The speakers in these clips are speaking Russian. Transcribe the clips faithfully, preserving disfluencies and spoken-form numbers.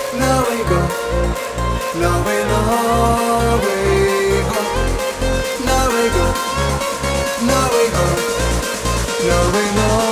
Новый год, новый, Новый год, Новый год, Новый год, Новый,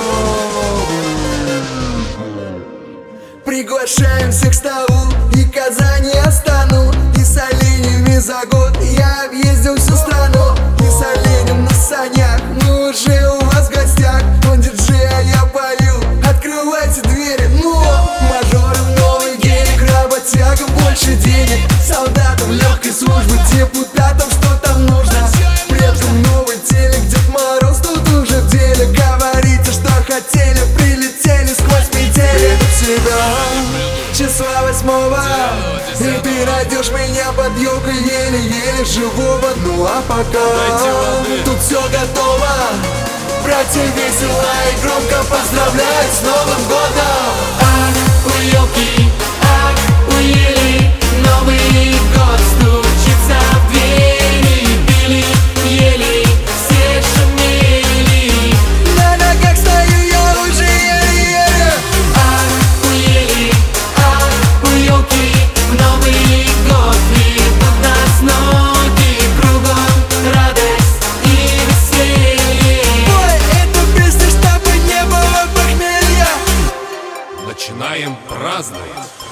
Новый. Приглашаем всех к столу, и Казани я стану, и с оленями за год я объездил всю страну. И с оленем на санях, мы уже у вас в гостях. Он диджея, я полил, открывайте двери, ну мажорам новый гелик, работягам больше денег, солдатам легкой службы, депутатам что там нужно, предкам новый телек, Дед Мороз тут уже в деле. Говорите, что хотели, прилетели сквозь метели. Приду в себя числа восьмого, и ты найдешь меня под елкой еле-еле живого. Ну а пока тут все готово, братья весело и громко поздравляют с Новым годом. Ах, у елки, ах, у ели, Новый год стучится в двери. Пили, ели, все шумели. На ногах стою я уже еле-еле. Ах, у ели, ах, у елки, в Новый год ведут нас ноги. Кругом радость и веселье. Ой, эту песню, чтобы не было похмелья. Начинаем праздновать.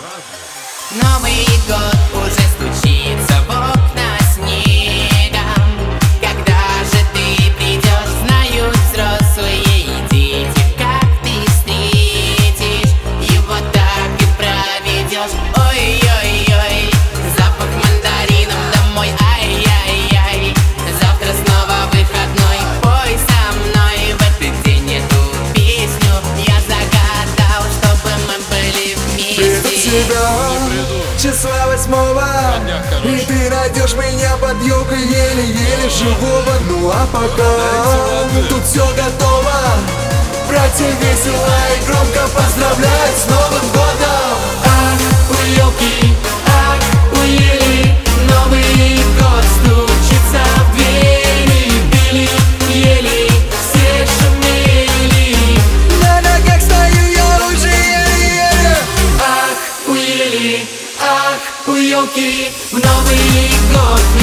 Новый год уже стучится в окна снегом. Когда же ты придешь, знают взрослые и дети. Как ты встретишь его, так и проведешь. Ой-ой-ой, запах мандарином домой. Ай-яй-яй, завтра снова выходной. Пой со мной в этот день эту песню. Я загадал, чтобы мы были Приду в вместе. себя числа восьмого, и ты найдешь меня под елкой еле-еле живого. Ну а пока тут все готово, братья весело и громко поздравляют с Новым годом. Ах, у елки, ах, у ели, Новый год стучится в двери. Пили, ели, все шумели. На ногах стою я уже еле-еле. Ах, у ели, ах, у елки, в Новый год